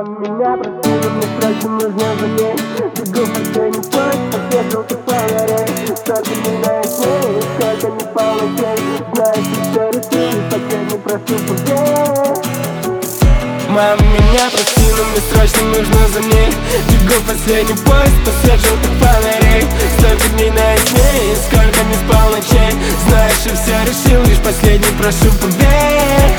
Мама меня просила, мне срочно нужно звонить. Бегу в последний поезд, по свет желтых фонарей. Столько дней на сне, сколько не спал ночей. Знаешь, что все решили, последний прошу поверь. Мама меня просила, мне срочно нужно за ней. Бегу в последний поезд, по свет желтых фонарей. Столько дней на сне, сколько не спал ночей. Знаешь, что все решил, лишь последний прошу поверь.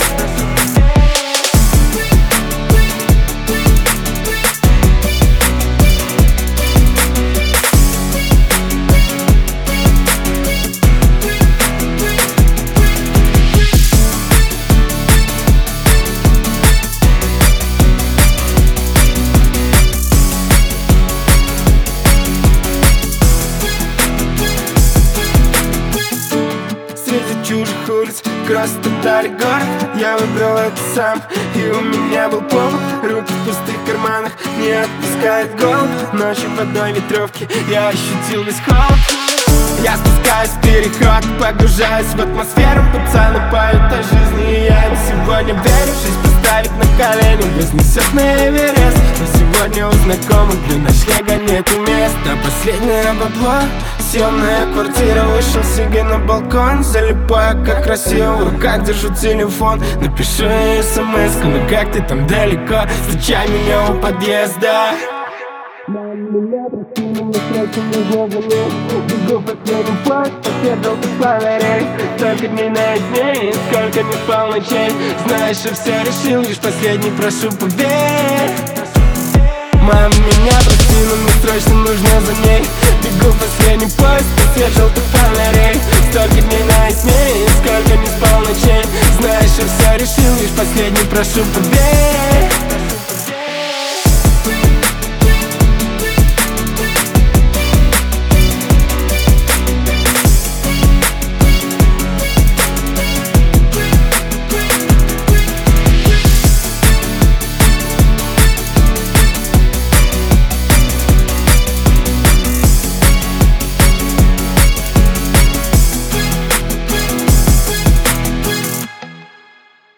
Чужих улиц, кросс-тотали город. Я выбрал это сам, и у меня был повод. Руки в пустых карманах, не отпускает голод. Ночью в одной ветровке я ощутил весь холод. Я спускаюсь в переход, погружаюсь в атмосферу. Пацаны поют о жизни, и я им сегодня верю. Жизнь поставит на колени, вознесет на Эверест. Но сегодня у знакомых для ночлега нету места. Последнее бабло, съемная квартира. Вышел себе на балкон, залипаю как красиво. В руках держу телефон, напишу смс-ку. Ну как ты там далеко, встречай меня у подъезда. Мама меня просила, мне срочно нужно за ней. Бегу в последний поезд, по свет желтых фонарей. Столько дней на сне, сколько не спал ночей. Знаешь, что все решил, лишь последний прошу поверь. Мама меня просила, мне срочно нужно за ней. Бегу в последний поезд, по свет желтых фонарей. Столько дней на сне, сколько не спал ночей. Знаешь, что все решил, лишь последний прошу поверь.